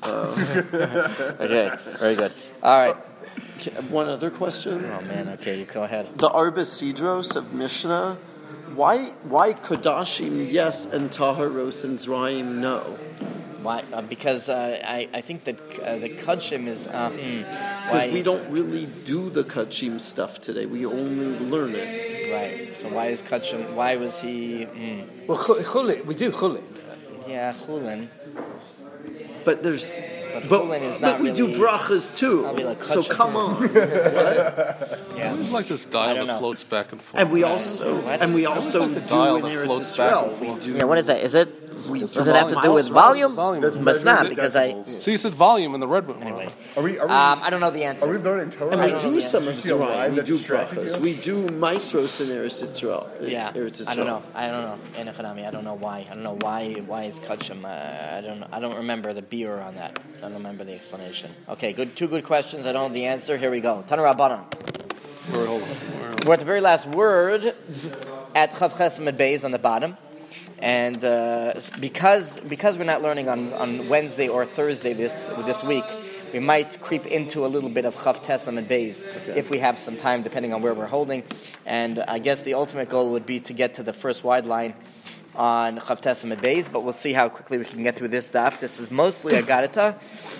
Okay, very good. All right. One other question. Oh man, okay, you go ahead. The Arba Sidros of Mishnah, why Kodashim yes and Taharos and Zraim no? Why? Because I think that the Kudshim is... Because we don't really do the Kudshim stuff today. We only learn it. Right. So why is Kudshim... Why was he... Well, Chulin, we do Chulin. Yeah, Chulin. But there's... Chulin is not but we really, do brachas too. Like so come on. Yeah. There's like this dial that floats back and forth. And we also do in Eretz Yisrael. Yeah, what is that? Does it have to do with volume? But it's not, because So you said volume in the red one. Anyway. I don't know the answer. Are we learning Torah? And we do some of Zerayim. We do brachas. We do maestros in Eretz Yisrael. Yeah. Eretz Yisrael. I don't know. Enochanami. I don't know why. I don't know why is Kudshim. I don't remember the beer on that. I don't remember the explanation. Okay, good. Two good questions. I don't know the answer. Here we go. Tanu Rabbanan. We're at the very last word at Chav Ches Amud Beis on the bottom. And because we're not learning on Wednesday or Thursday this week, we might creep into a little bit of Chav Tes Amud Beis if we have some time, depending on where we're holding. And I guess the ultimate goal would be to get to the first wide line on Chav Tes Amud Beis, but we'll see how quickly we can get through this stuff. This is mostly a Garita.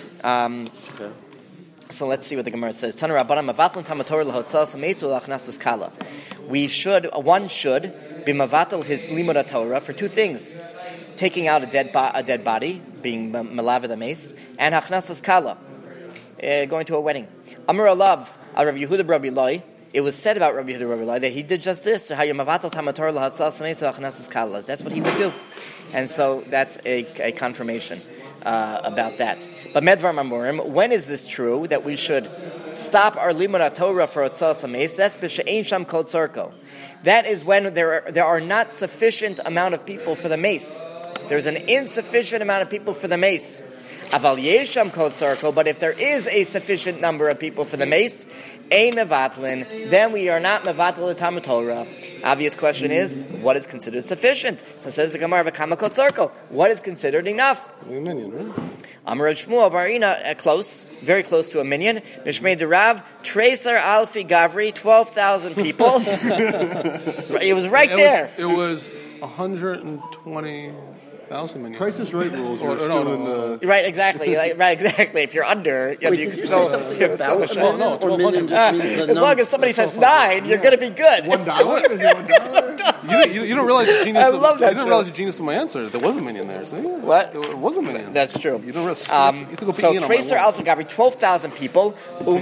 So let's see what the Gemara says. One should be mavatal his limud Torah for two things: taking out a dead body, being malav mace, and hachnasas kala, going to a wedding. Amar alav Rabbi Yehuda Rabbi Loi. It was said about Rabbi Yehuda Rabbi Loi that he did just this. How you mavatal Talmud Torah lahatzal mace hachnasas kala. That's what he would do, and so that's a confirmation about that. But Medvar Mamorim, when is this true that we should stop our limud Torah for Otzal Sameis? That's b'she'ein sham kol tzorko. That is when there are not sufficient amount of people for the mace. There's an insufficient amount of people for the mace. Aval yesham kol tzorko, but if there is a sufficient number of people for the mace, ein mevatlin, then we are not mevatel Talmud Torah. Obvious question is, what is considered sufficient? So says the Gemara, v'kama kol tzorko. What is considered enough? A minion, right? Amar Shmuel Barina, close, very close to a minion. Mishmei Derav, Tracer Alfi Gavri, 12,000 people. It was right there. It was 120,000 minions. Price is Right rules are still in the... Right, exactly. Right, exactly. If you're under, Wait, you did can you still say something about no, or minion just means the as long as somebody says 9, you're going to be good. $1? Is it $1? You don't realize the genius. I love that You didn't realize the genius of my answer. There was a minion there. See? What? It was a minion. That's true. You don't realize. So Tracer Alpha Gavri, 12,000 people.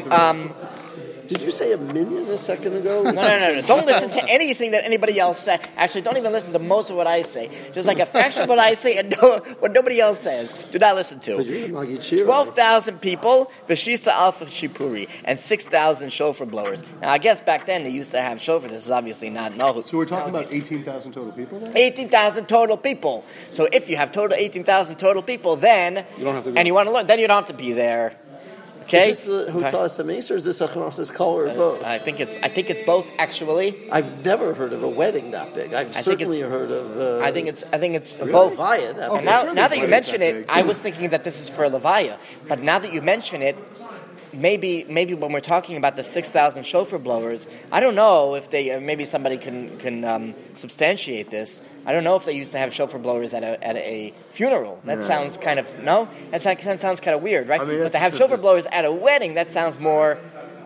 Did you say a minion a second ago? No. Don't listen to anything that anybody else says. Actually, don't even listen to most of what I say. Just like a fraction of what I say and what nobody else says. Do not listen to. 12,000 people, Veshisa Alpha Shipuri, and 6,000 shofar blowers. Now, I guess back then they used to have shofar. This is obviously not Nohu. So we're talking about 18,000 total people then? 18,000 total people. So if you have total 18,000 total people, then You don't have to go. and you want to learn, then you don't have to be there. Okay. Is this the Hotalas Mace or is this a Chanas's color or both? I think it's both actually. I've never heard of a wedding that big. I've certainly heard of. I think it's both. Levaya that big. And now that you Levia's mention that it, big. I was thinking that this is for Levaya. But now that you mention it, maybe when we're talking about the 6,000 shofar blowers, I don't know if they maybe somebody can substantiate this. I don't know if they used to have shofar blowers at a funeral. That sounds kind of that sounds kind of weird, right? I mean, but to have shofar blowers at a wedding, that sounds more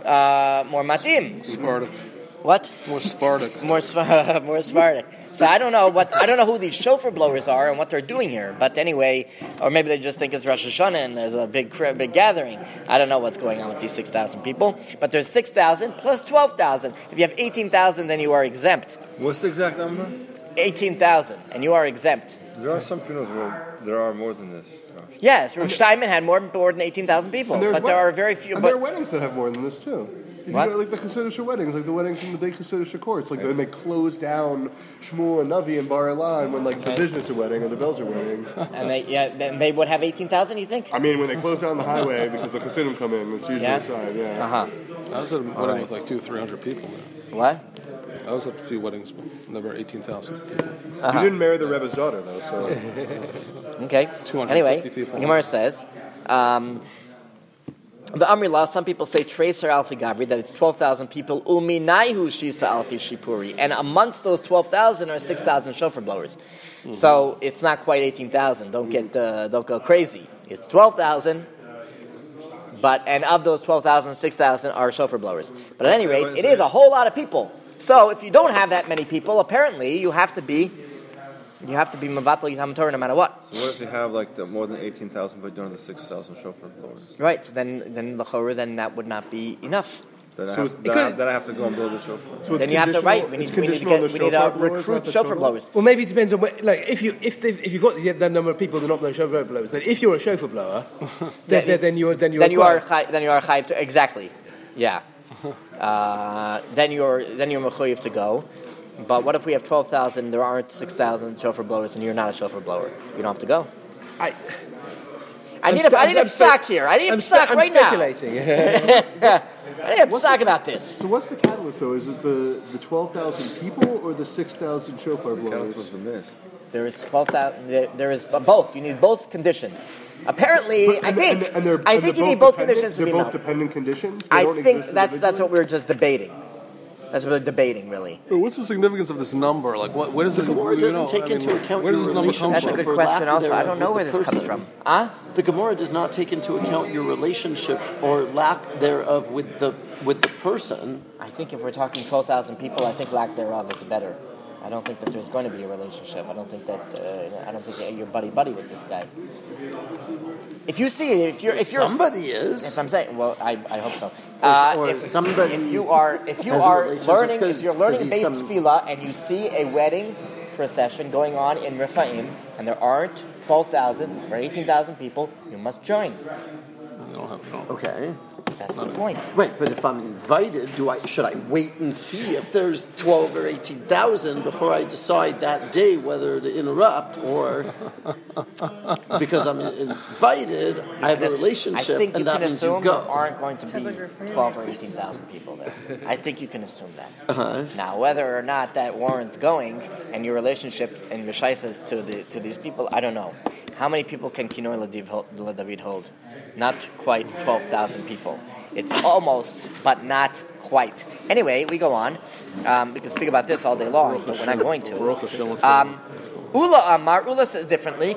matim. Spartak. What? More Spartak. More Sephardic. So I don't know who these shofar blowers are and what they're doing here. But anyway, or maybe they just think it's Rosh Hashanah and there's a big gathering. I don't know what's going on with these 6,000 people. But there's 6,000 plus 12,000. If you have 18,000, then you are exempt. What's the exact number? 18,000, and you are exempt. There are some funerals where there are more than this. Yes, Rav Steinman had more than 18,000 people, but there are very few. And there are weddings that have more than this too. If What? you go, like the Hasidic weddings, like the weddings in the big Hasidic courts, like when they close down Shmuel and Navi and Bar Ilan when like the Vizhnus are wedding or the Bells are wedding. And then they would have 18,000. You think? I mean, when they close down the highway because the Hasidim come in, it's usually a sign. Yeah. I was at a wedding with like 200-300 people. What? I was at a few weddings, but never 18,000 people. You didn't marry the Rebbe's daughter though, so. Okay. 250 Anyway, people. Gemara says, The Amrila, some people say Tracer Alfi Gavri, that it's 12,000 people. Uminaihu Shisa Alfi Shipuri. And amongst those 12,000 are 6,000 shofar blowers. So it's not quite 18,000. Don't go crazy. It's 12,000. And of those 12,000, 6,000 are shofar blowers. But at any rate, it is a whole lot of people. So if you don't have that many people, apparently you have to be Mavatal Yom Torah no matter what. So what if you have more than 18,000 but you don't have the 6,000 shofar blowers? Right, so then that would not be enough. Then I have to go and build a shofar. So then you have to we need to recruit shofar blowers. Well, maybe it depends on if you've got that number of people that are not blowing shofar blowers, then if you're a shofar blower, then you are chayiv to, exactly, yeah. Then you're mechuyev to go. But what if we have 12,000? There aren't 6,000 shofar blowers, and you're not a shofar blower. You don't have to go. I need a psak here. I need a psak right now. I need a psak about this. So what's the catalyst, though? Is it the 12,000 people or the 6,000 shofar blowers? There is 12,000. There is both. You need both conditions. Apparently, I think you need both conditions to be They're both dependent conditions? I think that's what we were just debating. That's what we're debating, really. What's the significance of this number? Where does the Gemara doesn't take into account your relationship. That's a good question. Also, I don't know where this comes from. The Gemara does not take into account your relationship or lack thereof with the person. I think if we're talking 12,000 people, I think lack thereof is better. I don't think that there's going to be a relationship. I don't think you're buddy with this guy. If you see, if you're somebody is. If I'm saying, well, I hope so. If you're learning based tefillah and you see a wedding procession going on in Rephaim and there aren't 12,000 or 18,000 people, you must join. Okay. That's the point. Right, but if I'm invited, should I wait and see if there's 12 or 18,000 before I decide that day whether to interrupt, or because I'm invited, I have a relationship, and that means you go. There aren't going to be 12 or 18,000 people there. I think you can assume that. Uh-huh. Now, whether or not that warrants going and your relationship and your shaykhs to these people, I don't know. How many people can Kinoi LaDavid hold? Not quite 12,000 people. It's almost, but not quite. Anyway, we go on. We can speak about this all day long, but we're not going to. Ula Amar, Ula says differently.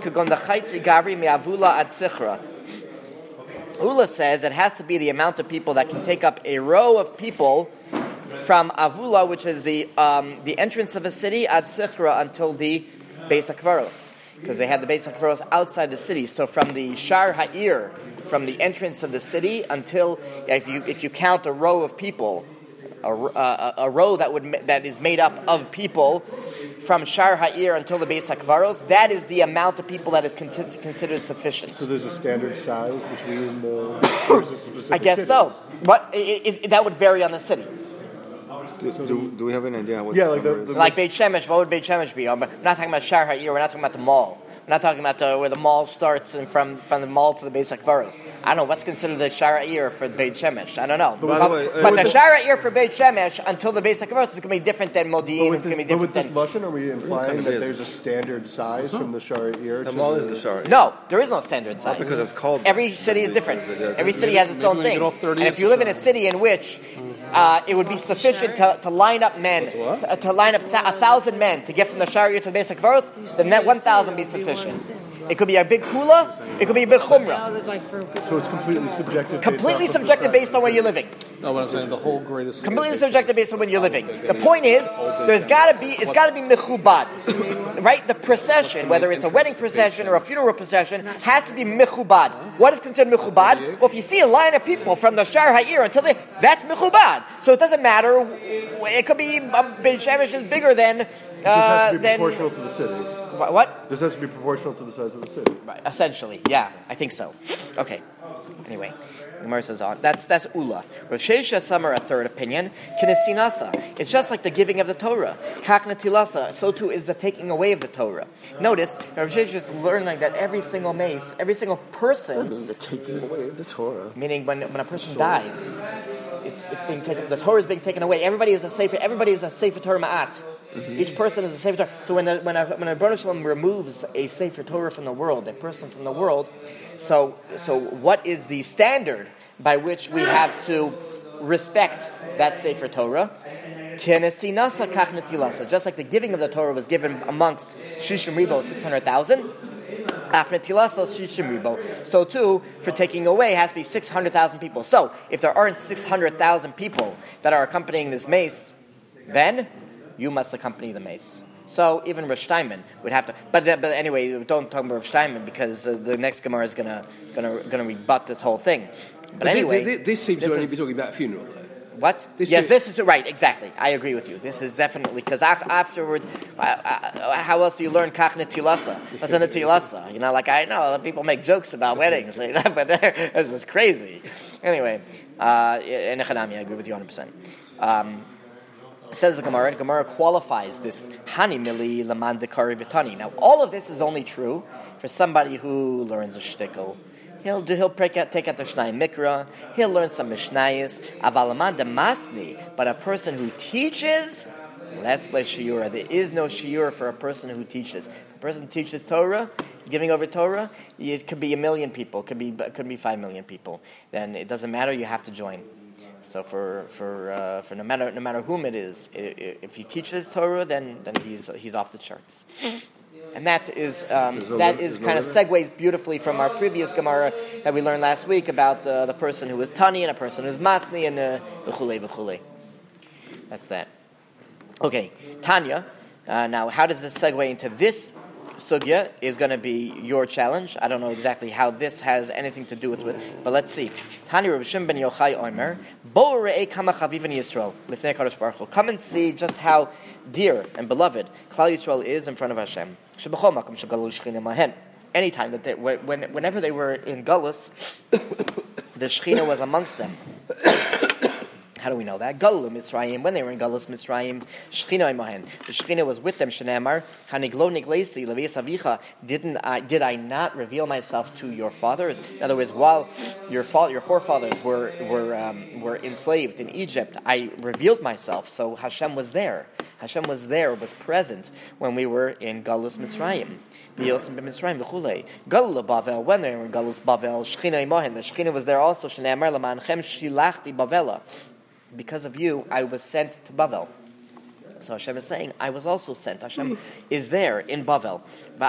Ula says it has to be the amount of people that can take up a row of people from Avula, which is the entrance of a city, ad Sichra, until the Beis HaKvaros. Because they had the Beis HaKvaros outside the city. So from the Shar Ha'ir, from the entrance of the city until, if you count a row of people, a row that is made up of people, from Shar Ha'ir until the Beis HaKvaros, that is the amount of people that is considered sufficient. So there's a standard size between the... I guess city? So. But that would vary on the city. Do we have an idea what like Beit Shemesh, what would Beit Shemesh be? We're not talking about Shar Ha'ir, we're not talking about the mall. We're not talking about where the mall starts and from the mall to the Beis HaKvaros. I don't know, what's considered the Shar Ha'ir for Beit Shemesh? I don't know. But the Shar Ha'ir for Beit Shemesh until the Beis HaKvaros is going to be different than Modi'in. It's going to be different than... But with this Lashon, are we implying that there's a standard size from the Shar Ha'ir to the mall? Is the Shar Ha'ir. No, there is no standard size. Because it's called... Every city is different. Every city has its own thing. And if you live in a city in which... it would be sufficient to line up men, to line up 1,000 men to get from the Shar Ha'ir to the Beis HaKvaros, then that 1,000 would be sufficient. It could be a big kula, it could be a big chumrah. So it's completely subjective. Completely subjective based on where you're living. No, what I'm saying, the whole greatest. Completely subjective based on when you're living. The point is, it's got to be mechubad, right? The procession, whether it's a wedding procession or a funeral procession, has to be mechubad. What is considered mechubad? Well, if you see a line of people from the Shar Ha'ir until that's mechubad. So it doesn't matter. It could be Beit Shemesh is bigger than. This has to be proportional to the city. What? This has to be proportional to the size of the city. Right, essentially, yeah, I think so. Okay. Anyway, Gemara says on. That's Ula. Rav Shesha Samar, a third opinion. Kinesinasa. It's just like the giving of the Torah. Kakna Tilasa. So too is the taking away of the Torah. Notice, Rav Shesha is learning that every single mace, every single person. I mean, the taking away of the Torah. Meaning when a person dies, it's being taken. The Torah is being taken away. Everybody is a sefer Torah ma'at. Each person is a Sefer Torah. So when a Baruch Shalom removes a Sefer Torah from the world, a person from the world, so what is the standard by which we have to respect that Sefer Torah? Just like the giving of the Torah was given amongst Shishim Ribo, 600,000, so too, for taking away has to be 600,000 people. So, if there aren't 600,000 people that are accompanying this mace, then you must accompany the mace. So even Rav Steinman would have to. But anyway, don't talk about Rav Steinman because the next Gemara is gonna rebut this whole thing. But anyway, this seems to only be talking about a funeral. Though. What? This is right. Exactly, I agree with you. This is definitely because afterwards, how else do you learn Kach Netilasa? What's a Netilasa? I know people make jokes about weddings, but this is crazy. Anyway, in Echanami, I agree with you 100%. Says the Gemara qualifies this Hani Mili Laman Dekari Vitani. Now, all of this is only true for somebody who learns a shtickle. He'll take out the Shnai Mikra. He'll learn some Mishnayos. Avalaman Damasni, but a person who teaches, less shiura. There is no shiura for a person who teaches. If a person teaches Torah, giving over Torah, it could be 1 million people, could be 5 million people. Then it doesn't matter. You have to join. So for no matter whom it is, if he teaches Torah, then he's off the charts. And that is kind of segues beautifully from our previous Gemara that we learned last week about the person who is Tani and a person who is Masni and v'chulei v'chulei. That's that. Okay, Tanya. Now, how does this segue into this sugya is going to be your challenge. I don't know exactly how this has anything to do with it, but let's see. Tani Reb Shimon ben Yochai Omer, Bo re'ei kama chaviv in Yisrael, lifnei Kadosh Baruch Hu. Come and see just how dear and beloved Klal Yisrael is in front of Hashem. Shebachol makom shegalu shechina mahen. Anytime that whenever they were in Galus, the Shechina was amongst them. How do we know that? Galu Mitzrayim, when they were in Galus Mitzrayim, Shechina imahen. The Shechina was with them. Shenamar Haniglo Niglesi Levias Avicha. Did I not reveal myself to your fathers? In other words, while your forefathers were enslaved in Egypt, I revealed myself. So Hashem was there. Hashem was there, was present when we were in Galus Mitzrayim. Galus Bavel, when they were in Galus Bavel, Shechina imahen. The Shechina was there also. Shenamar Lamanchem Shilachti Bavela. Because of you, I was sent to Bavel. So Hashem is saying, I was also sent. Hashem is there in Bavel.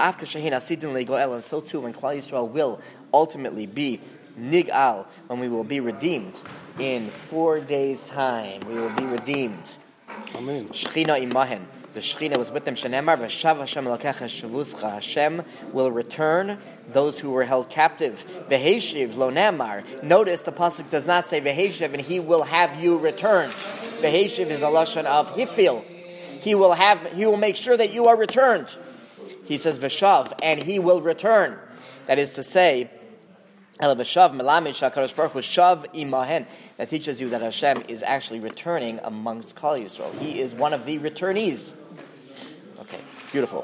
And so too, when Klal Yisrael will ultimately be Nig'al, when we will be redeemed, in 4 days' time, we will be redeemed. Amen. Shechina imahen. The Shechina was with them. Shenemar v'shav Hashem elokecha shavuscha. Hashem will return those who were held captive. V'heshiv lo nemar. Notice the pasuk does not say v'heshiv and he will have you returned. V'heshiv is the lashon of hifil. He will make sure that you are returned. He says v'shav and he will return. That is to say, El v'shav melamed shakadosh baruch hu shav imahen. That teaches you that Hashem is actually returning amongst Klal Yisrael. He is one of the returnees. Okay, beautiful.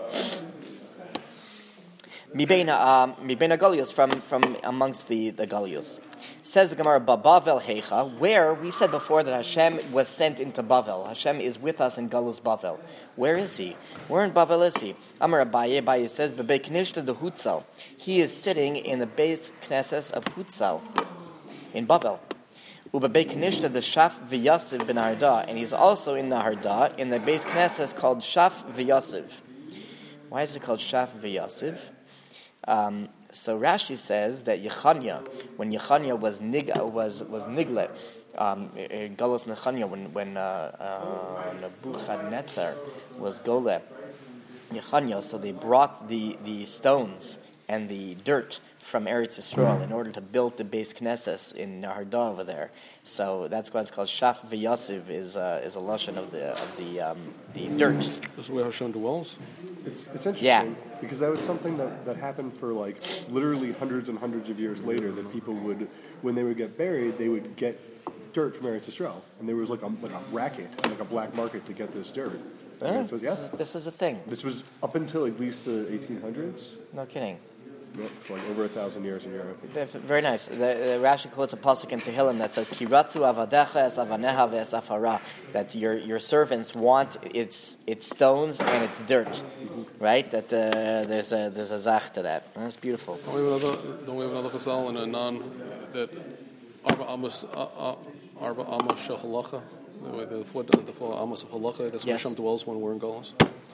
Mibena Galios, from amongst the Galios. Says the Gemara, Bavel Heicha, where we said before that Hashem was sent into Bavel. Hashem is with us in Galus Bavel. Where is he? Where in Bavel is he? Amar Abaye says, Bebe Knishta de Hutzal. He is sitting in the base Knesses of Hutzal in Bavel. Ubabei Knishta the Shaf v'Yasiv ben Harda, and he's also in the Harda, in the base Knesses called Shaf v'Yasiv. Why is it called Shaf v'Yasiv? So Rashi says that Yechanya, when Yechanya was Nigle, Galus Nechanya, when Nebuchadnezzar was Gole, Yechanya, so they brought the stones and the dirt from Eretz Yisrael in order to build the base Knesses in Harda over there. So that's why it's called Shaf v'Yasiv, is a lashon of the dirt. This is where Hashem dwells? It's interesting, because that was something that happened for like literally hundreds and hundreds of years later, that people would, when they would get buried, they would get dirt from Eretz Yisrael. And there was like a racket, like a black market to get this dirt. Really? So, this is a thing. This was up until at least the 1800s. No kidding. for like over 1,000 years in Europe. Very nice. The Rashi quotes a pasuk in Tehillim that says, "Ki ratzu avadecha es avaneha ve'es afara," that your servants want its stones and its dirt, right? That there's a zach to that. That's beautiful. Don't we have another chazal in a that arba amos shel halacha, the four amos of halacha. That's where Hashem dwells when we're in Golos.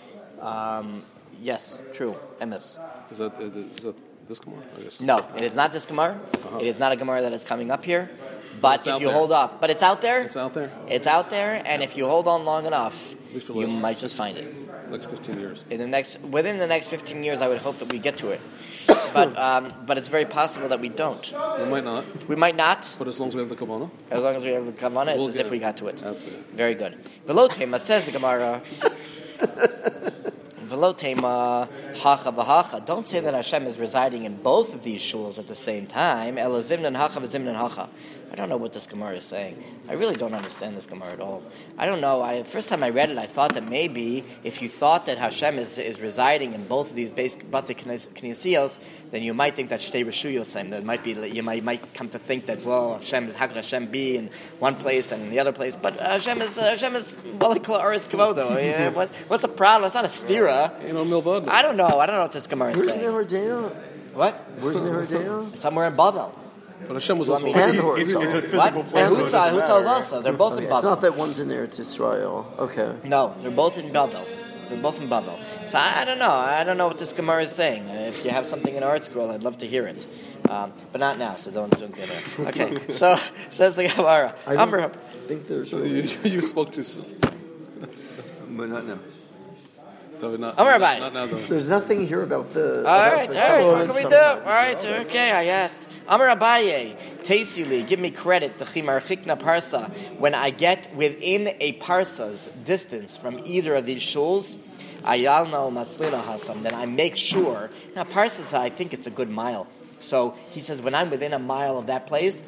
Yes, true. Emes. Is that this Gemara? I guess. No, it is not this Gemara. It is not a Gemara that is coming up here. But if you hold off, but it's out there. It's out there. It's out there, and if you hold on long enough, you might just find it. Next 15 years. Within the next 15 years, I would hope that we get to it. But it's very possible that we don't. We might not. We might not. But as long as we have the kavanah. As long as we have the kavanah, it's as if we got to it. Absolutely. Very good. V'lo tema, says the Gemara. V'lo tema hacha v'hacha. Don't say that Hashem is residing in both of these shuls at the same time. Ela zimnan hacha v'zimnan hacha. I don't know what this Gemara is saying. I really don't understand this Gemara at all. I don't know. First time I read it, I thought that maybe if you thought that Hashem is residing in both of these basic Bate Knesiyos, then you might think that Shtei Reshuyosem. There might be, you might come to think that, well, how could Hashem be in one place and in the other place? But Hashem is Malikul Aretz Kavodo. What's the problem? It's not a stira. Milvad. I don't know what this Gemara is saying. Where's Nehordea? What? Where's Nehordea? Somewhere in Bavel. But Hashem was also And It's a Horizon. physical What? place. And Hutzal also. They're both in It's Bavel. not that one's in Eretz Israel. Okay. No, they're both in Bavel. They're both in Bavel. So I don't know. I don't know what this Gemara is saying. If you have something in Art Scroll, I'd love to hear it. But not now, so don't get it. Okay, so says the Gemara. I think there's... you spoke too soon. But not now. Not now, though. There's nothing here about the... All right. What can we do? All right, okay, I asked. Amar Abaye, Tasili, give me credit, the Chimar Chikna Parsa, when I get within a Parsa's distance from either of these shuls, Ayalna o Maslina Hasam, then I make sure, now Parsa, I think it's a good mile. So he says, when I'm within a mile of that place,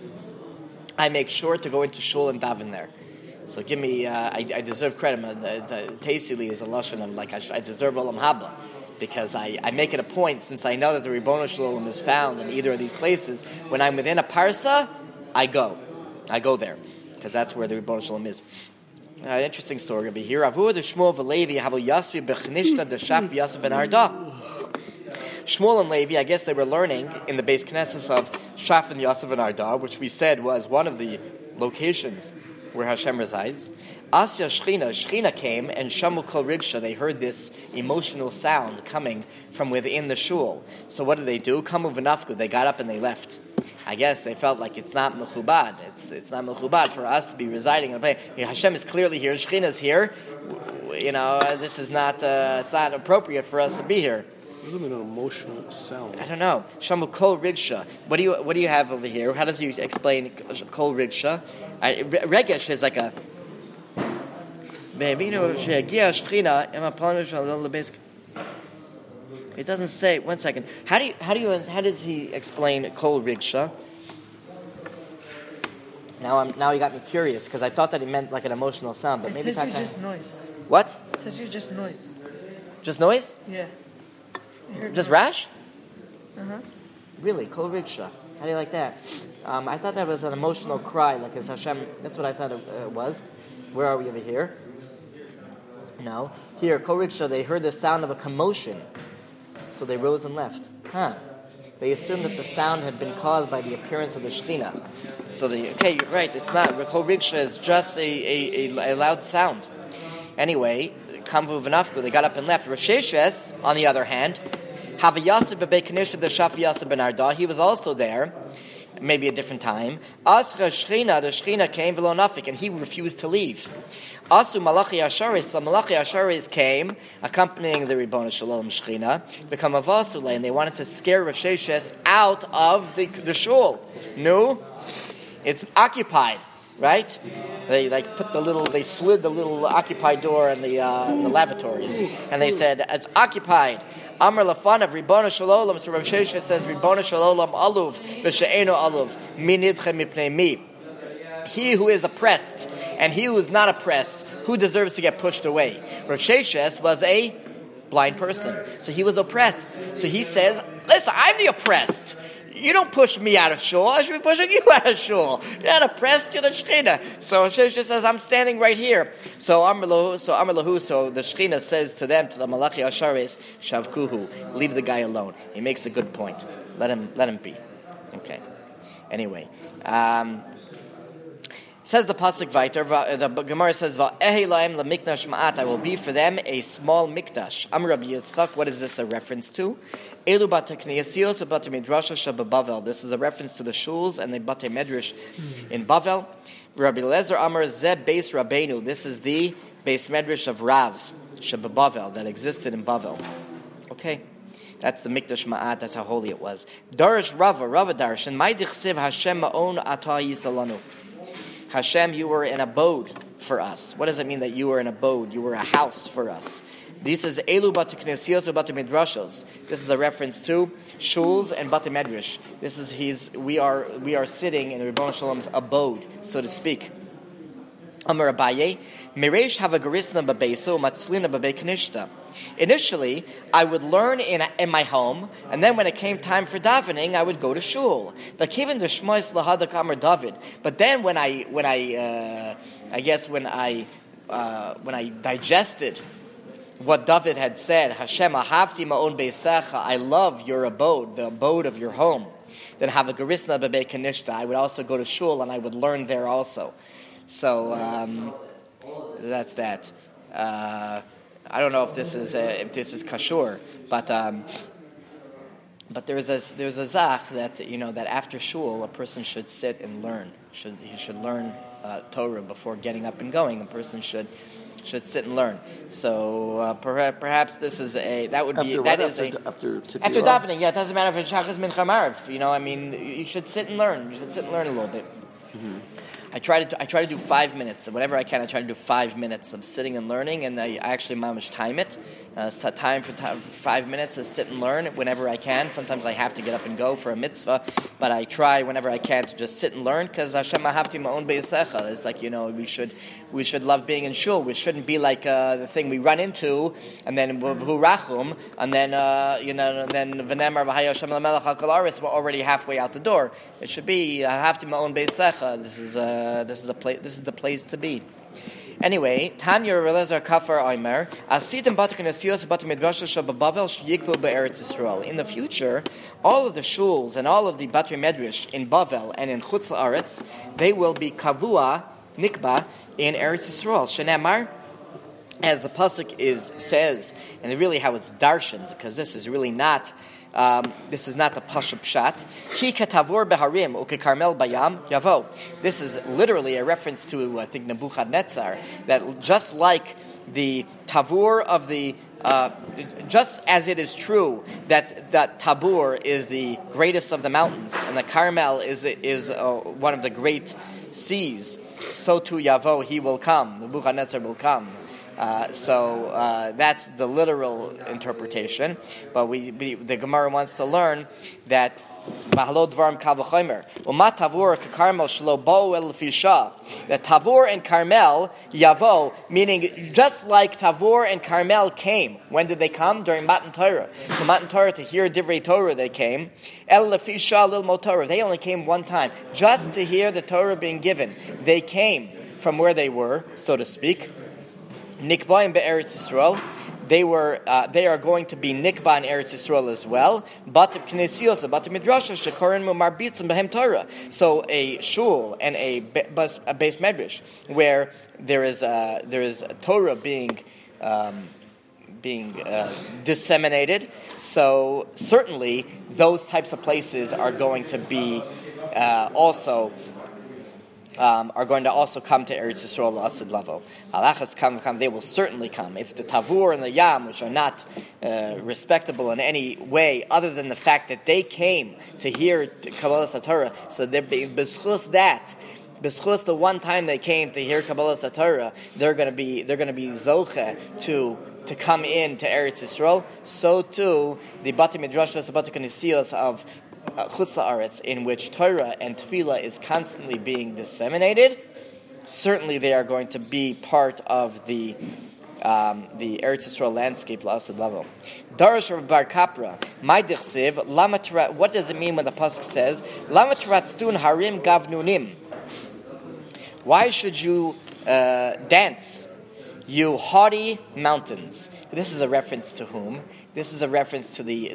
I make sure to go into shul and daven there. So give me, I deserve credit. The Tasili is a lashon of like I deserve olam haba, because I make it a point, since I know that the Ribono Shalom is found in either of these places. When I'm within a parsa, I go there, because that's where the Ribono Shalom is. Interesting story over here. Avu de Shmuel v'Levi havu Yasvi bechnishta de Shaf Yasv ben Arda. Shmuel and Levi, I guess they were learning in the Beis Knesset of Shaf and Yasv ben Arda, which we said was one of the locations where Hashem resides. Asya Shechina came, and Shamu Kol Rigsha, they heard this emotional sound coming from within the shul. So what did they do? Kamu v'nafku, they got up and they left. I guess they felt like it's not mechubad. It's not mechubad for us to be residing in a place. Hashem is clearly here, Shechina is here. This is not, it's not appropriate for us to be here. What does it mean, an emotional sound? I don't know. Shamu Kol Rigsha. What do you have over here? How does he explain Kol Rigsha? Regesh is like a. It doesn't say. 1 second. How does he explain Kol Rigsha? Now you got me curious, because I thought that he meant like an emotional sound, but maybe it says you just noise. What? It says you just noise. Just noise? Yeah. Just rash? Really, Kol Rigsha. How do you like that? I thought that was an emotional cry, like as Hashem. That's what I thought it was. Where are we over here? No. Here, Kol Rigsha, they heard the sound of a commotion, so they rose and left. They assumed that the sound had been caused by the appearance of the Shekhinah. So you're right. It's not. Kol Rigsha is just a loud sound. Anyway, Kamvu v'nafku, they got up and left. Rav Sheshes, on the other hand, Havayasib b'Beit Knesset the Shaf Yasib ben Arda, he was also there, maybe a different time. Asra Shechina, the Shechina came v'lo nafik, and he refused to leave. Asu Malachi Asharis, the Malachi Asharis came, accompanying the Ribono Shalom Shechina, the Kamavasule, and they wanted to scare Rav Sheshes out of the shul. No, it's occupied. Right? They they slid the little occupied door in the lavatories, and they said it's occupied. Amar lafanav Ribono Shalom. So Rav Sheshes says Ribono Shalom aluv v'she'eno aluv mi nidchem mipnei mi. He who is oppressed and he who is not oppressed, who deserves to get pushed away? Rav Sheshes was a blind person, so he was oppressed. So he says, listen, I'm the oppressed. You don't push me out of shul. I should be pushing you out of shul. You're not oppressed. You're the Shekhinah. So she says, I'm standing right here. So Amar Lahu, so the Shekhinah says to them, to the Malachi Asharis, Shavkuhu, leave the guy alone. He makes a good point. Let him be. Okay. Anyway, says the pasuk Vayter. The Gemara says, "Va'ehi lahem lemikdash ma'at." I will be for them a small mikdash. Amar Rabbi Yitzchak. What is this a reference to? Elu bate kniyasios ubate midrasha shebebavel. This is a reference to the shuls and the bate medrash in Bavel. Rabbi Lezer Amar Zeh Beis Rabbeinu. This is the Beis Medrash of Rav shebebavel that existed in Bavel. Okay. That's the Mikdash Ma'at, that's how holy it was. Darish Rava Darshan, Mai dichsiv Hashem ma'on ata yisalanu. Hashem, you were an abode for us. What does it mean that you were an abode? You were a house for us. This is Elu batu knesios u batu midrashos. This is a reference to shuls and batu medrash. This is we are sitting in Ribbon Shalom's abode, so to speak. Amar Abaye, Miresh have a garisna babeso matslina babe kanishta. Initially, I would learn in my home, and then when it came time for davening, I would go to shul. But given the shmois lahadak Amar David, but then when I digested what David had said, Hashem ahavti ma'on beisecha, I love your abode, the abode of your home. Then have a garisna babe kanishta. I would also go to shul and I would learn there also. So that's that. I don't know if this is kashur, but there's a zach that that after shul a person should sit and learn. He should learn Torah before getting up and going. A person should sit and learn. So perhaps this is after davening. Yeah, it doesn't matter if it's shachas mincha marv. You should sit and learn. You should sit and learn a little bit. Mm-hmm. I try to do 5 minutes. Whenever I can, I try to do 5 minutes of sitting and learning, and I actually mamish time it. Time for 5 minutes to sit and learn whenever I can. Sometimes I have to get up and go for a mitzvah, but I try whenever I can to just sit and learn, because Hashem ahavti ma'on beisecha. It's like, we should love being in shul. We shouldn't be like the thing we run into, and then v'hu rachum, and then v'nemar v'hayo Hashem l'melech hakol haaretz, we're already halfway out the door. It should be ahavti ma'on beisecha. This is the place to be. Anyway, Tanya Relezer Kafar Aimer, Asidim Bataknesios Batamidrasha Shababavel Shiyikbu Be'eretz Yisrael. In the future, all of the shuls and all of the Batri Medrash in Bavel and in Chutz La'aretz, they will be Kavua, Nikba, in Eretz Yisrael. Shenemar, as the pasuk says, and really how it's darshaned, because this is really not. This is not the Pasha Pshat. Ki katavor beharim uke Karmel bayam yavo. This is literally a reference to, I think, Nebuchadnezzar, that just like the Tavor of the, just as it is true that Tabor is the greatest of the mountains and the Carmel is one of the great seas, so too Yavo, he will come. Nebuchadnezzar will come. So that's the literal interpretation, but the Gemara wants to learn that that Tavor and Carmel Yavo, meaning just like Tavor and Carmel came. When did they come? During Matan Torah. To Matan Torah, to hear Divrei Torah, they came. El Lefisha Lil Motorah. They only came one time, just to hear the Torah being given. They came from where they were, so to speak. Nikba in Eretz Yisrael, they are going to be Nikba in Eretz Yisrael as well. But Knesios, but Midrasha, Shekorin Marbitzim Behem Torah. So a shul and a base medrash where there is Torah being disseminated. So certainly those types of places are going to be are going to also come to Eretz Yisrael Asid Lavo. Halachas come, they will certainly come. If the Tavur and the Yam, which are not respectable in any way, other than the fact that they came to hear Kabbalah Satorah, so they're b'schus that. B'schus the one time they came to hear Kabbalah Satorah, they're going to be zoche to come in to Eretz Yisrael. So too the Bati Midrashos, Bati Kanisios of Chutz La'aretz, in which Torah and Tefillah is constantly being disseminated, certainly they are going to be part of the Eretz Yisrael landscape la'asad level. Darash Bar Kapra, my dichsiv, lama terat. What does it mean when the pasuk says lama teratzdun harim gavnunim? Why should you dance, you haughty mountains? This is a reference to whom? This is a reference to the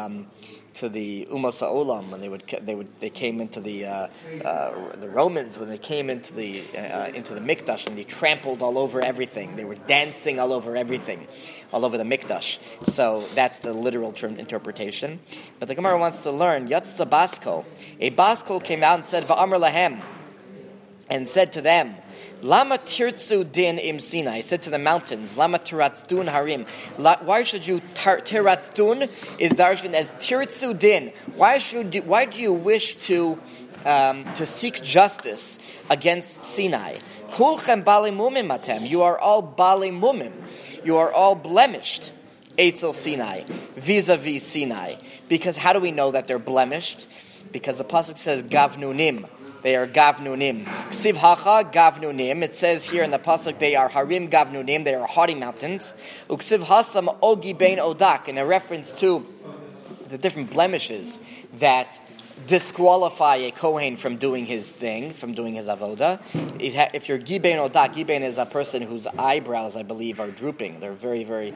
Umos Ha'olam when they came into the Romans when they came into the Mikdash and they trampled all over everything. They were dancing all over everything, all over the Mikdash. So that's the literal term interpretation. But the Gemara wants to learn Yatzah Baskol. A Baskol came out and said Va'amar lahem, and said to them, Lama tirtzu din im Sinai. He said to the mountains, Lama tiratzdun harim. Why should you tiratzdun is darshan as tirtzu din? Why do you wish to seek justice against Sinai? Kulchem bali mumim atem. You are all bali mumim. You are all blemished. Eitzel Sinai, vis-a-vis Sinai. Because how do we know that they're blemished? Because the pasuk says gavnunim. They are gavnunim. Ksiv hacha gavnunim. It says here in the pasuk they are harim gavnunim. They are haughty mountains. Uksiv hasam ogi bein odak. In a reference to the different blemishes that disqualify a kohen from doing his thing, from doing his avoda. If you're gibein odak, gibein is a person whose eyebrows, I believe, are drooping. They're very, very,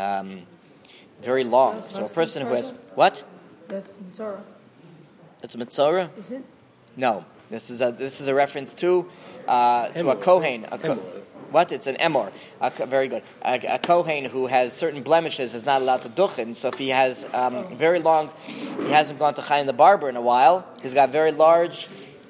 very long. So a person who has what? That's Mitzorah. It's a mitzorah? Is it? No. This is a reference to a kohen. What? It's an emor. Very good. A kohen who has certain blemishes is not allowed to duchen. So if he has very long, he hasn't gone to Chaim the barber in a while. He's got very large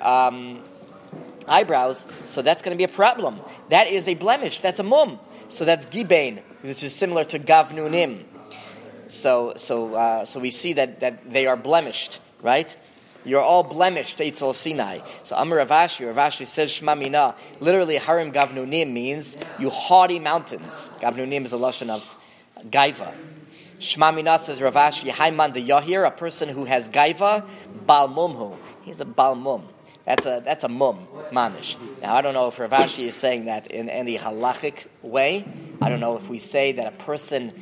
eyebrows. So that's going to be a problem. That is a blemish. That's a mum. So that's gibein, which is similar to gavnunim. So we see that they are blemished, right? You're all blemished, Eitzel Sinai. So Amar Ravashi says Shema Mina. Literally, Harim Gavnunim means you haughty mountains. Gavnunim is a lashon of gaiva. Shema Mina says Ravashi, Haiman de Yahir, a person who has gaiva, Bal Mumhu. He's a Bal Mum. That's a mum, mamish. Now I don't know if Ravashi is saying that in any halachic way. I don't know if we say that a person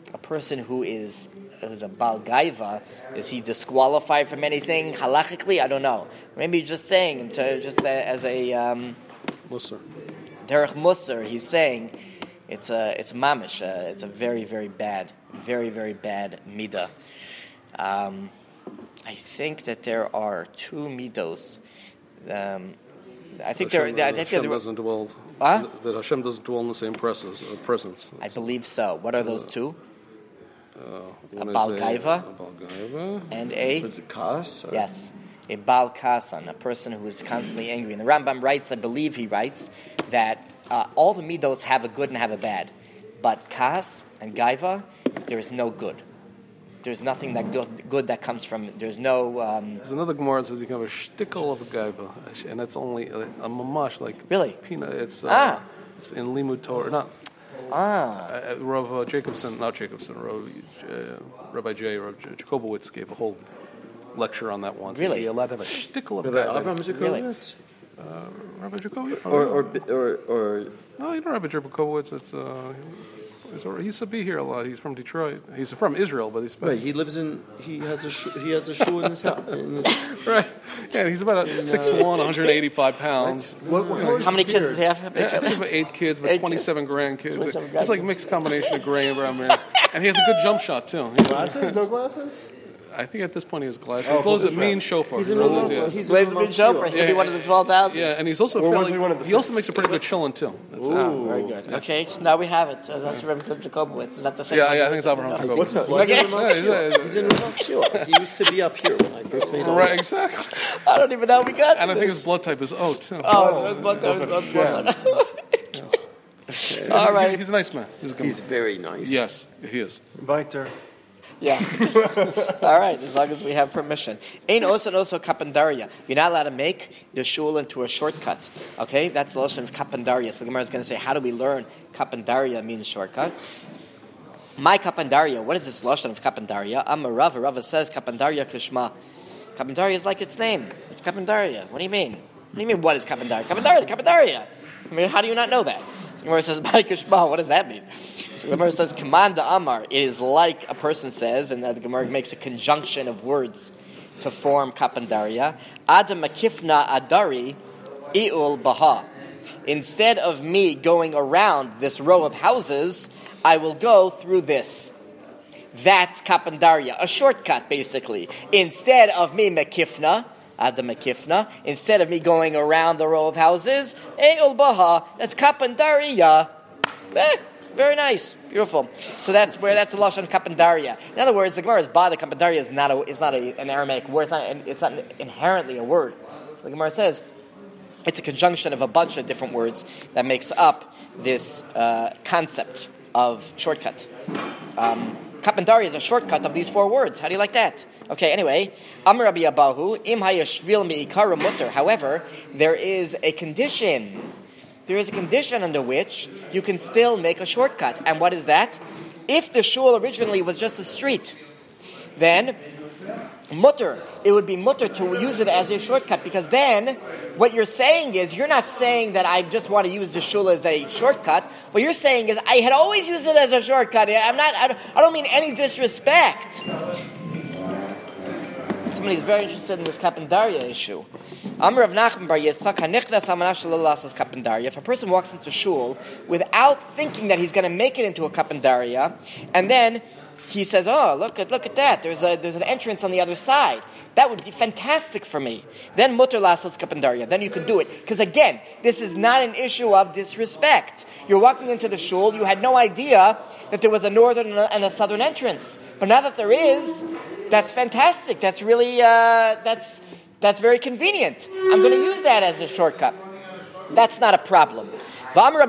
who's a Bal Gaiva, is he disqualified from anything halachically? I don't know. Maybe just saying, as a Musar. Derech Musar, he's saying it's mamish. It's a very, very bad midah. I think that there are two midos. I think Hashem doesn't dwell. Huh? That Hashem doesn't dwell in the same presence. I believe so. What are those two? A One Bal is Gaiva a Bal Gaiva. and a Is it kas? yes, a Bal Kasan, a person who is constantly angry. And the Rambam writes, I believe he writes, that all the midos have a good and have a bad, but kas and Gaiva, there is no good. There's nothing that good that comes from it. There's no. There's another Gemara that says you can have a shtickle of a Gaiva, and that's only a mamash like Really? peanut. It's in Limud Torah, not. Rabbi Jacobson, Rabbi J. Rav Jacobowitz gave a whole lecture on that once. Really? He allowed to have a shtickle of Avram Gaiva. Jacobowitz? Rabbi Jacobowitz? Or No, you know Rabbi Jacobowitz. He used to be here a lot. He's from Detroit. He's from Israel, but he's right, he has a shul in his house. right. Yeah, he's about 6'1", 185 pounds. How many kids does he have? Yeah, I think about 8 kids, but 27 grandkids. 27 It's like a mixed combination of gray and brown man. And he has a good jump shot too. Glasses? No glasses? I think at this point he has glasses. He blows a mean shofar. He's He in blows, Ramon. yeah. He's Blaze a big show for him. He'll be one of the 12,000. Yeah, and he's also Or was fairly, he one of the he also six? makes a pretty good chillin' too. That's Very good. Okay, so now we have it. That's Rabbi Jacobowitz. Is that the same? yeah, I think it's Abraham Jacobowitz. What's that? He's in Ramon Shul. He used to be up here when I first made him. Right, exactly. I don't even know how we got. And I think his blood type is O too. Oh, blood. All right. He's a nice man. He's a good He's man. very nice. Yes, he is. Invite her. Yeah. All right, as long as we have permission. Ain't also kapandaria. You're not allowed to make the shul into a shortcut. Okay, that's the lesson of kapandaria. So the Gemara is going to say, how do we learn kapandaria means shortcut? My kapandaria. What is this lesson of kapandaria? Amar Rava. Rava says kapandaria kishma. Kapandaria is like its name. It's kapandaria. What do you mean? What do you mean? What is kapandaria? Kapandaria is kapandaria. I mean, how do you not know that? The Gemara says, what does that mean? So the Gemara says, Kamanda Amar. It is like a person says, and the Gemara makes a conjunction of words to form kapandaria. Adam makifna adari i'ul baha. Instead of me going around this row of houses, I will go through this. That's kapandaria, a shortcut basically. Instead of me makifna, Adam makifna, instead of me going around the row of houses, i'ul baha, that's kapandaria. Very nice, beautiful. So that's the lashon kapandaria. In other words, the Gemara's ba, the kapandaria is not an Aramaic word. It's not inherently a word. So the Gemara says it's a conjunction of a bunch of different words that makes up this concept of shortcut. Kapandaria is a shortcut of these 4 words. How do you like that? Okay, anyway, Amar Rabbi Abahu, im hayashvil mi'ikara mutter. However, there is a condition. There is a condition under which you can still make a shortcut. And what is that? If the shul originally was just a street, then mutter, it would be mutter to use it as a shortcut, because then what you're saying is, you're not saying that I just want to use the shul as a shortcut. What you're saying is, I had always used it as a shortcut. I don't mean any disrespect. Somebody's very interested in this kapandaria issue. Amr of Nachman bar Yitzchak, hanichnas hamanav shalalasas kapandaria. If a person walks into shul without thinking that he's going to make it into a kapandaria, and then he says, "Oh, look at that! There's an entrance on the other side. That would be fantastic for me." Then mutter lasas kapandaria. Then you could do it, because again, this is not an issue of disrespect. You're walking into the shul. You had no idea that there was a northern and a southern entrance, but now that there is, that's fantastic. That's really that's very convenient. I'm going to use that as a shortcut. That's not a problem. If a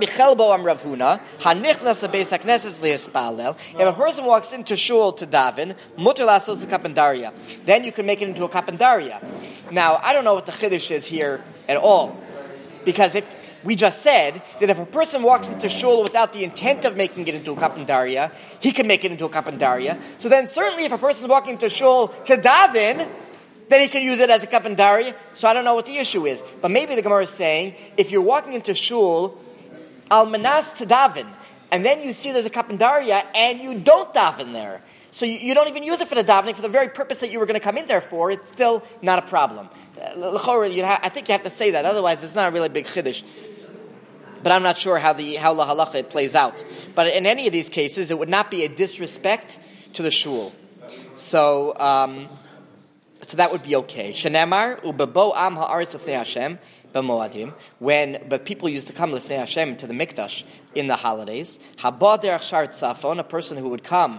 person walks into shul to daven, mutter lasas a kapandaria, then you can make it into a kapandaria. Now, I don't know what the chiddush is here at all, because if we just said that if a person walks into shul without the intent of making it into a kapandaria, he can make it into a kapandaria. So then certainly if a person is walking into shul to daven, then he can use it as a kapandaria. So I don't know what the issue is. But maybe the Gemara is saying, if you're walking into shul, al manas to daven, and then you see there's a kapandaria, and you don't daven there. So you don't even use it for the davening, for the very purpose that you were going to come in there for, it's still not a problem. I think you have to say that, otherwise it's not a really big chiddush. But I'm not sure how la halacha it plays out. But in any of these cases, it would not be a disrespect to the shul. So that would be okay. Shenemar ubebo am haaretz lifnei Hashem b'moadim. But people used to come lifnei Hashem to the mikdash in the holidays. Haba derech shar tzafon, a person who would come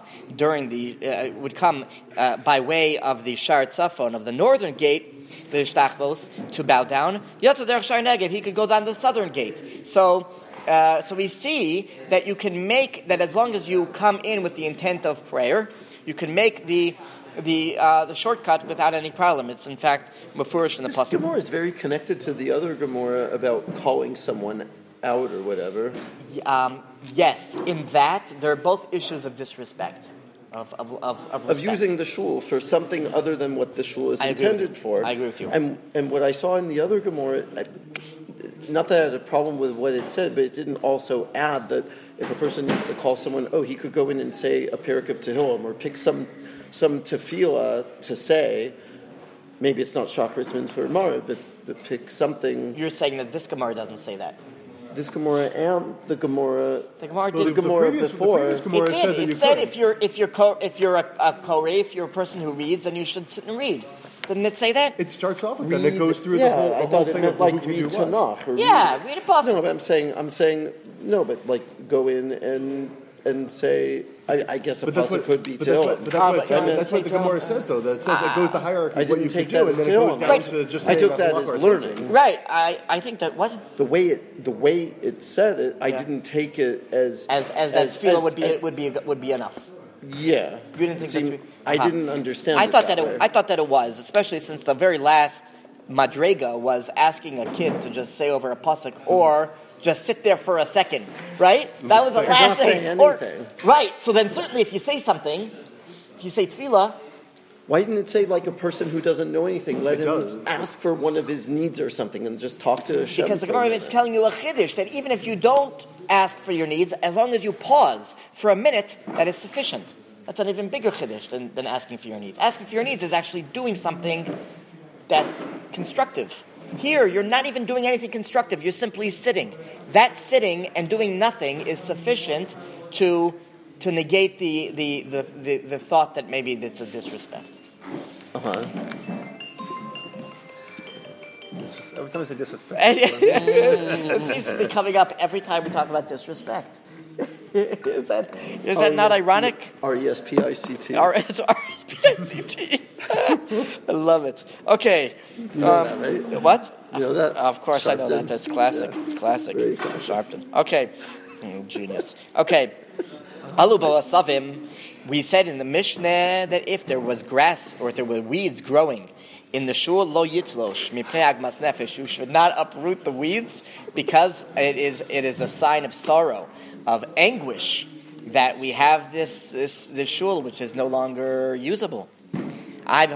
by way of the shar tzafon, of the northern gate, to bow down. Yatsa derech shar negev, he could go down the southern gate. So we see that you can make that, as long as you come in with the intent of prayer, you can make the shortcut without any problem. It's in fact mafurish in the pasuk. This Gemara is very connected to the other Gemara about calling someone out or whatever. Yes, in that they're both issues of disrespect, of using the shul for something other than what the shul is intended for. I agree with you. And what I saw in the other Gemara, not that I had a problem with what it said, but it didn't also add that if a person needs to call someone, he could go in and say a parak of Tehillim or pick some tefillah to say. Maybe it's not Shachris Mincha Gemara, but pick something. You're saying that this Gemara doesn't say that. This Gemara and the Gemara. The Gemara did. The Gemara before. It did. It said if you're a koreh, if you're a person who reads, then you should sit and read. Didn't it say that? It starts off with that. It goes through the whole I thought thing it meant of like who read do Tanakh. Read a pasuk. No, but I'm saying no, but like go in and say. I guess a pasuk could be Tehillim. That's what the Gemara says, though. That says it goes the hierarchy. I didn't take that as Tehillim. I took that as learning. Right. I think that what the way it said it, I didn't take it as that tefillah would be enough. Yeah. You didn't think I didn't understand. I thought that it was, especially since the very last madrega was asking a kid to just say over a pasuk or just sit there for a second, right? That was the last thing. Right. So then certainly if you say something, if you say tefillah, Why didn't it say like a person who doesn't know anything? Let him does. ask for one of his needs or something and just talk to Hashem. Because the Gemara is telling you a chiddush that even if you don't ask for your needs, as long as you pause for a minute, that is sufficient. That's an even bigger chiddush than asking for your needs. Asking for your needs is actually doing something that's constructive. Here, you're not even doing anything constructive. You're simply sitting. That sitting and doing nothing is sufficient to negate the thought that maybe it's a disrespect. Every time I say disrespect. It seems to be coming up every time we talk about disrespect. Is that not ironic? R-E-S-P-I-C-T. R-E-S-P-I-C-T. I love it. Okay. You know that, right? What? You know that? Of course I know that. Sharpton. That's classic. Yeah. It's classic. Very classic. Sharpton. Okay. Genius. Okay. Alu Savim. We said in the Mishnah that if there was grass or if there were weeds growing in the shul, lo yitlosh mipnei agmas nefesh, you should not uproot the weeds because it is a sign of sorrow, of anguish, that we have this shul which is no longer usable. You're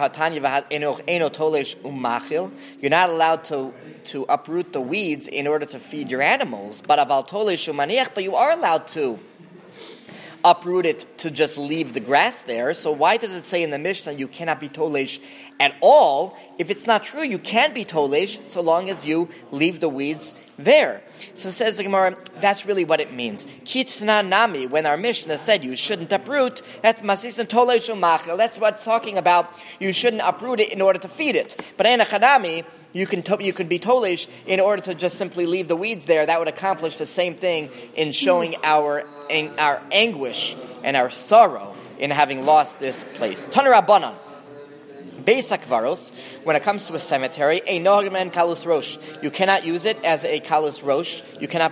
not allowed to uproot the weeds in order to feed your animals, but you are allowed to uproot it to just leave the grass there. So why does it say in the Mishnah you cannot be tolesh at all? If it's not true, you can be tolesh so long as you leave the weeds there. So says the Gemara, that's really what it means. Kitna nami, when our Mishnah said you shouldn't uproot, that's masisan tolesh umachil. That's what it's talking about. You shouldn't uproot it in order to feed it. But enachadami, you can be tolesh in order to just simply leave the weeds there. That would accomplish the same thing in showing our anguish and our sorrow in having lost this place. Taner Rabbanan, Beis HaKvaros, when it comes to a cemetery, a nohagmen kalus rosh. You cannot use it as a kalus rosh. You cannot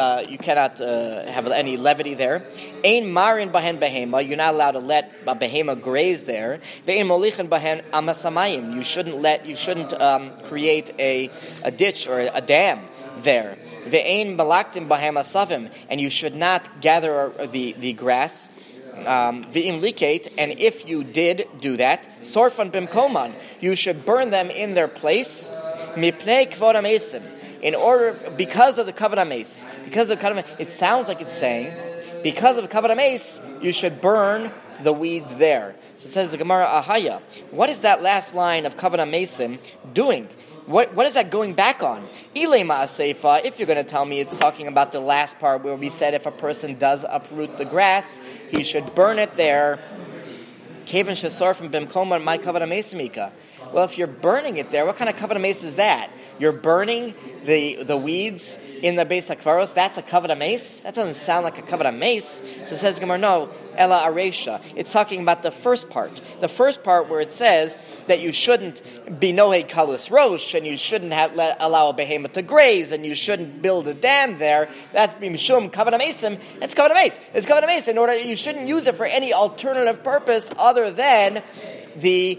have any levity there. Ein marin bahen behema. You're not allowed to let a behema graze there. Ve'ein molichin bahen amasamayim. You shouldn't create a ditch or a dam there. Ve'ein malaktim bahem asavim. And you should not gather the grass. V'im likate, and if you did do that, sorfan bimkoman, you should burn them in their place, mipnei kvod hamesim, because of the kavod hames. Because of kavod hames, it sounds like it's saying, because of kavod hames, you should burn the weeds there. So it says the Gemara Ahaya. What is that last line of kavod hamesim doing? What is that going back on? Ilema Aseifa, if you're going to tell me it's talking about the last part where we said if a person does uproot the grass, he should burn it there. Kevin Shasar from Bimkoma, my kavod hamesimika. Well, if you're burning it there, what kind of kavod hames is that? You're burning the weeds in the Beis HaKvaros? That's a kavod hames? That doesn't sound like a kavod hames. So it says Gemara, no, Ela Aresha. It's talking about the first part. The first part where it says that you shouldn't be nohei kalus rosh, and you shouldn't allow a behemoth to graze, and you shouldn't build a dam there. That's mishum kavod hamesim. It's kavod hames. It's kavod hames. In order, you shouldn't use it for any alternative purpose other than the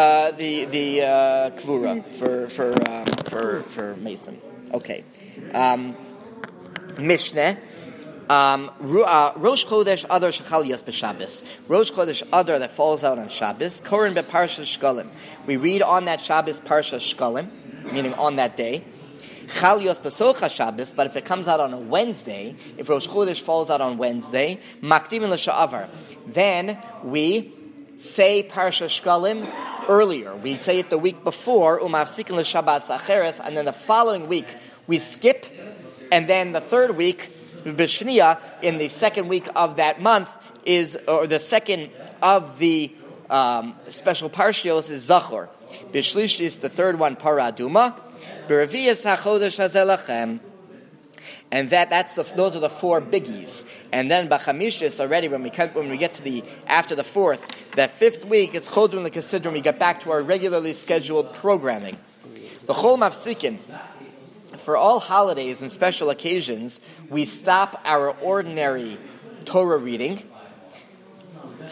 kvura for mason. Okay. Mishnah. Rosh Chodesh Adar Shechal Yas b'Shabbos. Rosh Chodesh Adar that falls out on Shabbos. Korin beParsha Shkalim. We read on that Shabbos Parsha Shkalim, meaning on that day. Chal Yos b'Socha Shabbos, but if it comes out on a Wednesday, if Rosh Chodesh falls out on Wednesday, Makdimin l'Sha'avar. Then we say Parsha Shkalim earlier. We say it the week before, Umafsikin l'Shabbos Acheres, and then the following week we skip, and then the third week, B'Shniya, in the second week of that month, or the second of the special parshios is Zachor. B'Shlishis, the third one, Paraduma. B'Revi'is HaChodesh Hazeh Lachem. And those are the four biggies. And then B'Chamishis already, when we get to after the fourth, that fifth week, it's Chodron L'Kesidron, we get back to our regularly scheduled programming. The Chol Mafsikin. For all holidays and special occasions, we stop our ordinary Torah reading.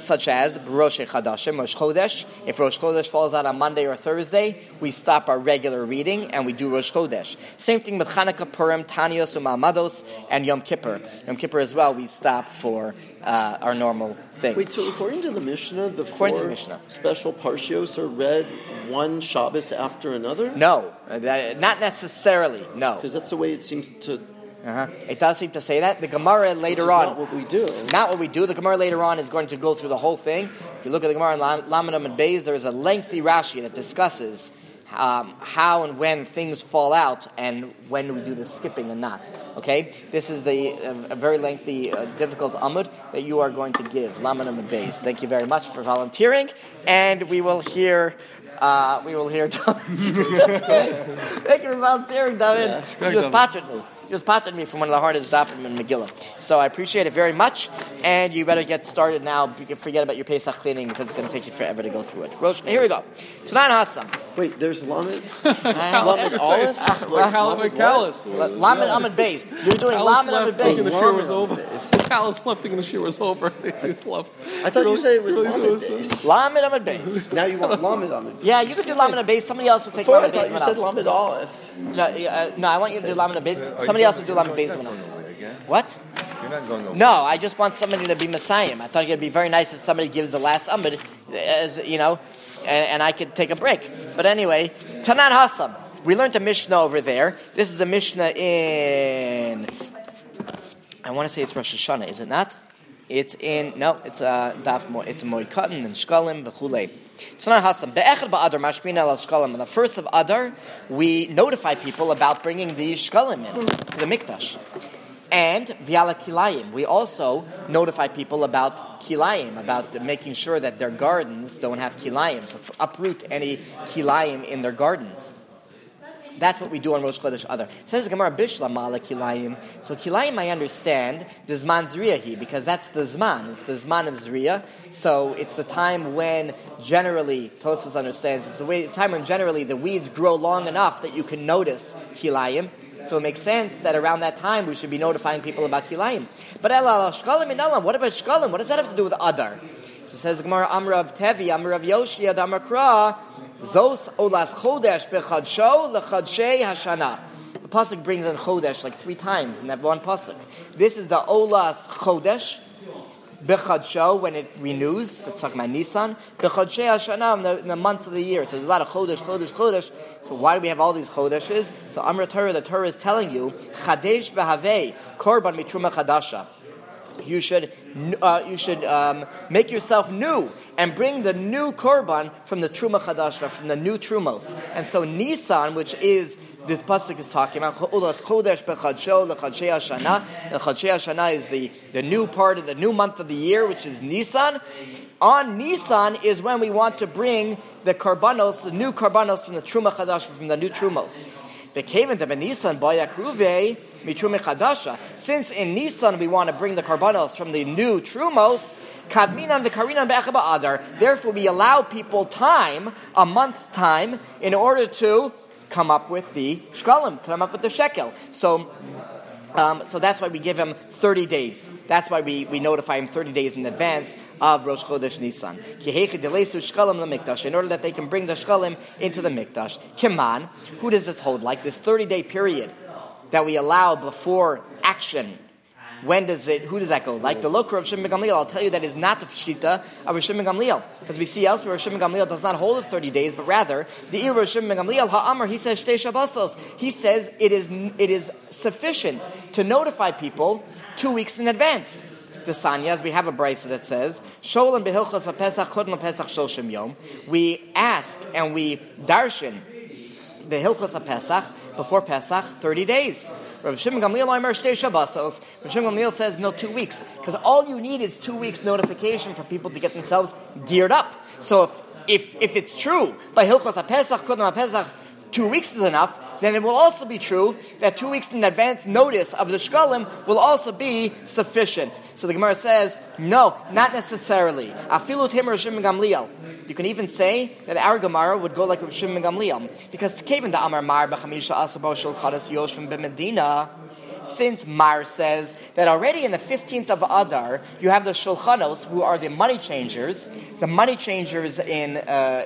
such as Rosh Chodashim, Rosh Chodesh. If Rosh Chodesh falls out on Monday or Thursday, we stop our regular reading and we do Rosh Chodesh. Same thing with Chanukah, Purim, Tanios, Umamados, and Yom Kippur. Yom Kippur as well, we stop for our normal thing. Wait, so according to the Mishnah, the four special parshios are read one Shabbos after another? No, not necessarily, no. Because that's the way it seems to... It does seem to say that. The Gemara later on... not what we do. Not what we do. The Gemara later on is going to go through the whole thing. If you look at the Gemara in Lamed Amud Beis, there is a lengthy Rashi that discusses how and when things fall out and when we do the skipping and not. Okay? This is a very lengthy, difficult Amud that you are going to give. Lamed Amud Beis. Thank you very much for volunteering. And we will hear... David. Thank you for volunteering, David. Yeah. You just patched me. You just patched me from one of the hardest dafim in Megillah. So I appreciate it very much, and you better get started now. You can forget about your Pesach cleaning because it's going to take you forever to go through it. Here we go. Tanan Hassam. Wait, there's Lamed Aleph? Lamed Callus. Lamed Amud Beis. You're doing Lamed Amud Beis. The shiur was over. Callus left thinking the shiur was over. He just left. I thought you said it was Lamed Beis. Lamed Amud Beis. Now you want Lamed Amud Beis. Yeah, you can do Lamed Amud Beis. Somebody else will take Lamed Beis. I thought you said Lamed Aleph. No, I want you to do Lamed Beis. Somebody else will do Lamed Beis. What? You're not going over. No, I just want somebody to be Messiah. I thought it would be very nice if somebody gives the last Amud, as you know, and I could take a break. But anyway, Tanan Hassam. We learned a Mishnah over there. This is a Mishnah in... I want to say it's Rosh Hashanah, is it not? It's in... No, it's a Moed Katan and Shkalim, v'chulei. Tanan Hassam. Be'echad ba'adar mashpina al Shkalim. On the first of Adar, we notify people about bringing the Shkalim in to the Mikdash. And Viala Kilayim. We also notify people about Kilayim, about making sure that their gardens don't have Kilayim, to uproot any Kilayim in their gardens. That's what we do on Rosh Chodesh Adar. Says Gemara Bishlam Mala Kilayim. So Kilayim, I understand, the Zman Zriyahi, because that's the Zman. It's the Zman of Zriya. So it's the time when generally, Tosas understands, it's the time when generally the weeds grow long enough that you can notice Kilayim. So it makes sense that around that time we should be notifying people about Kilayim. But what about Shkalim? What does that have to do with Adar? So it says Gemara Amra of Tevi, Amra of Yoshi, Amra Kra, Zos Olas Chodesh Bechadsho Lechadshei Hashana. The pasuk brings in Chodesh like 3 times in that one pasuk. This is the Olas Chodesh Bechadsho, when it renews. Let's talk about Nisan. Bechadshei Hashana, in the months of the year. So there's a lot of Chodesh. So why do we have all these Chodeshes? So Amra Torah, the Torah is telling you, Chadesh v'havei korban mitruma chadasha. You should make yourself new and bring the new korban from the truma chadasha, from the new trumos. And so Nisan, which is this pasuk is talking about, chodesh bechadsho lechadshei hashana. The chadshei hashana is the new part of the new month of the year, which is Nisan. On Nisan is when we want to bring the karbanos, the new karbanos from the truma chadasha, from the new trumos. The kaven to Nisan bayakruve mitrume chadasha. Since in Nisan we want to bring the karbanos from the new trumos, kadminan v'karinan be'echaba adar. Therefore, we allow people time, a month's time, in order to come up with the shkalim, come up with the shekel. So that's why we give him 30 days. That's why we notify him 30 days in advance of Rosh Chodesh Nisan. In order that they can bring the shkalim into the mikdash. Kiman, who does this hold like? This 30-day period that we allow before action. Who does that go? Like the Lokar of Shimon ben Gamliel, I'll tell you that is not the Pshita of Shimon ben Gamliel. Because we see elsewhere Shimon ben Gamliel does not hold of 30 days, but rather, the Ira of Shimon ben Gamliel, Ha'amar, he says, Shtei Shabbosos. He says it is sufficient to notify people 2 weeks in advance. The Sanyas, we have a brisa that says, Sholam behilchos v'pesach kodem l'pesach shoshim yom. We ask and we darshan the Hilchos HaPesach, before Pesach, 30 days. Rav Shimon Gamliel Omer Shtei Shabbosos. Rav Shimon Gamliel says, no, 2 weeks. Because all you need is 2 weeks notification for people to get themselves geared up. So if it's true, by Hilchos HaPesach, Kodem HaPesach, 2 weeks is enough, then it will also be true that 2 weeks in advance notice of the shkalim will also be sufficient. So the Gemara says, no, not necessarily. Afilu Tamer Shimon Gamliel. You can even say that our Gemara would go like Shimon Gamliel, because Kevin da Amar Mar b'chamisha asabo shel chadas yoshvim b'Medina. since Mar says that already in the 15th of Adar, you have the Shulchanos, who are the money changers. The money changers in the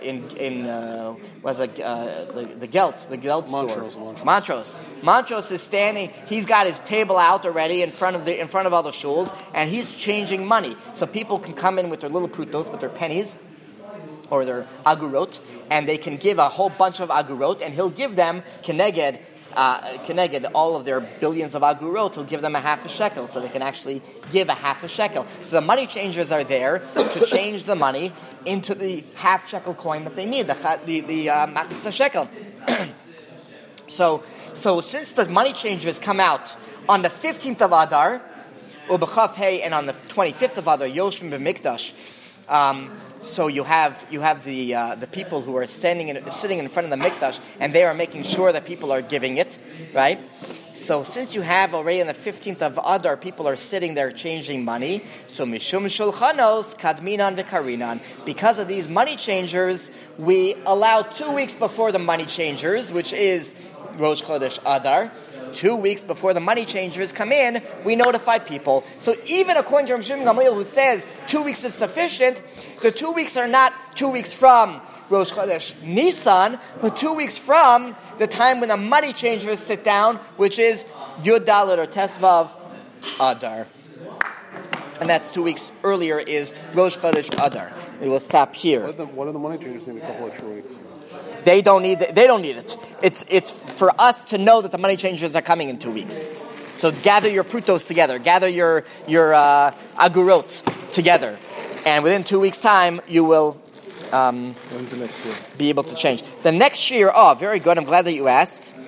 Gelt store. Montrose is standing. He's got his table out already in front of all the shuls, and he's changing money. So people can come in with their little prutos, with their pennies, or their agurot, and they can give a whole bunch of agurot, and he'll give them keneged all of their billions of agurot. He'll give them a half a shekel, so they can actually give a half a shekel. So the money changers are there to change the money into the half shekel coin that they need, the machzis shekel. So since the money changers come out on the 15th of Adar, U'b'chav Hey, and on the 25th of Adar, Yoshvim b'mikdash. So you have the people who are sitting in front of the mikdash, and they are making sure that people are giving it, right? So since you have already on the 15th of Adar, people are sitting there changing money. So mishum shulchanos kadminan v'karinan. Because of these money changers, we allow 2 weeks before the money changers, which is Rosh Chodesh Adar. 2 weeks before the money changers come in, we notify people. So even according to Rav Shimon Gamliel, who says 2 weeks is sufficient, the 2 weeks are not 2 weeks from Rosh Chodesh Nisan, but 2 weeks from the time when the money changers sit down, which is Yud Dalet or Tesvav Adar. And that's 2 weeks earlier is Rosh Chodesh Adar. We will stop here. What do the money changers need a couple extra weeks? They don't need it. It's for us to know that the money changers are coming in 2 weeks. So gather your prutos together, gather your agurot together, and within 2 weeks' time you will be able to change. The next year, very good. I'm glad that you asked.